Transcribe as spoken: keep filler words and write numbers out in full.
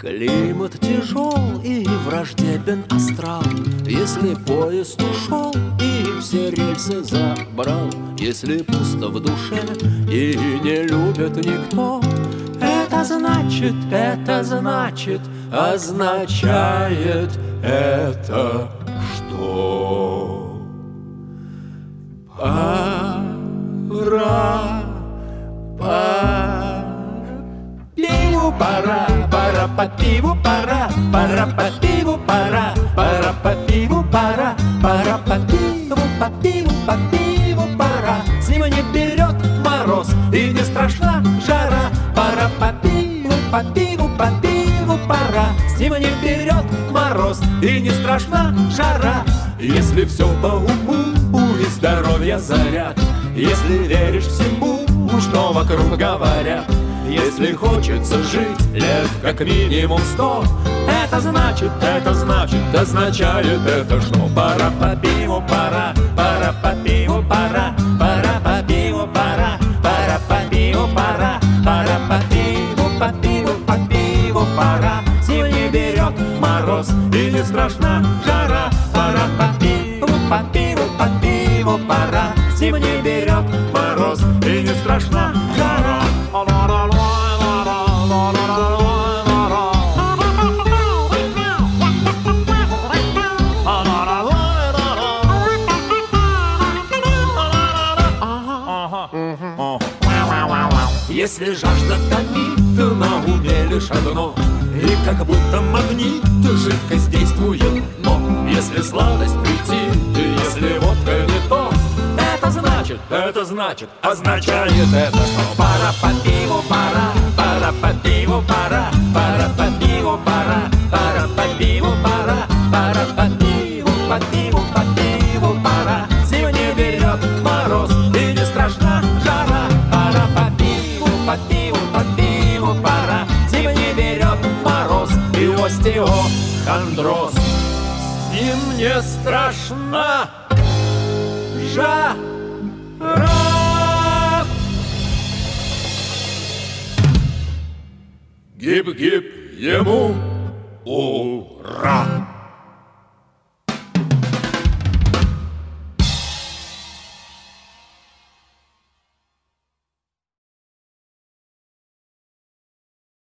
Климат тяжел и враждебен астрал. Если поезд ушел и все рельсы забрал, если пусто в душе и не любит никто, это значит, это значит, означает это что? Пора, пора, пиву пора, пора по пиву пора, пора по пиву пора, пора по пиву пора, пора по пиву, по пиву, по пиву пора. Зима не берет мороз и не страшна жара, пора по пиву, по пиву, по пиву пора. Зима не берет мороз и не страшна жара. Если все по уму и здоровье заряд, если веришь всему, что вокруг говорят, если хочется жить лет как минимум сто, это значит, это значит, означает это что? Пора по пиву пора, пора по пиву пора, пора по пиву пора, пора по пиву пора, пора по пиву, по пиву, по пиву пора. Зима не берет мороз и не страшна жара, пора по пиву, по пиву, по пиву пора. Зима не берет мороз и не страшна жара. Если жажда томит, на уме лишь одно, и как будто магнит жидкость действует, но если сладость прийти, если водка не то, это значит, это значит, означает это что? Пора по пиву пора, пора по пиву пора, пора по пиву пора, пора по пиву пора, пора по пиву, по пиву, по пиву пора. Зима не берет мороз и не страшна жара, пора по пиву, по пиву, по пиву пора. Зима не берет мороз и остеохондроз. С ним не страшна жара. Гиб-гиб ему ура!